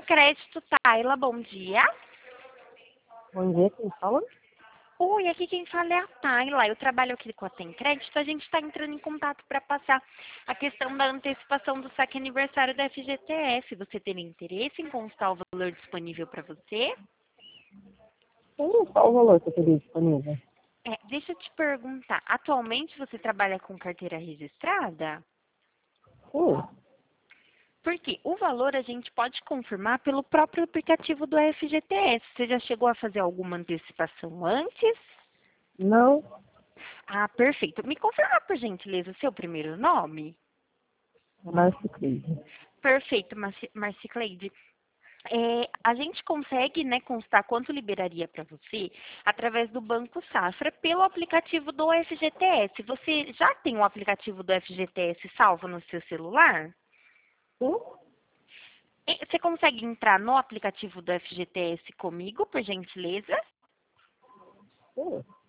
Crédito Taila, bom dia. Bom dia, quem fala? Oi, aqui quem fala é a Taila. Eu trabalho aqui com a Tem Crédito. A gente está entrando em contato para passar a questão da antecipação do saque aniversário da FGTS. Você teria interesse em constar o valor disponível para você? Qual o valor que eu teria disponível? Deixa eu te perguntar. Atualmente você trabalha com carteira registrada? Sim, Porque o valor a gente pode confirmar pelo próprio aplicativo do FGTS. Você já chegou a fazer alguma antecipação antes? não, Ah, perfeito. Me confirma, por gentileza, o seu primeiro nome? Márcio Cleide. Perfeito, Marcicleide. A gente consegue, né, constar quanto liberaria para você através do Banco Safra pelo aplicativo do FGTS. Você já tem o aplicativo do FGTS salvo no seu celular? Sim, Você consegue entrar no aplicativo do FGTS comigo, por gentileza? sim.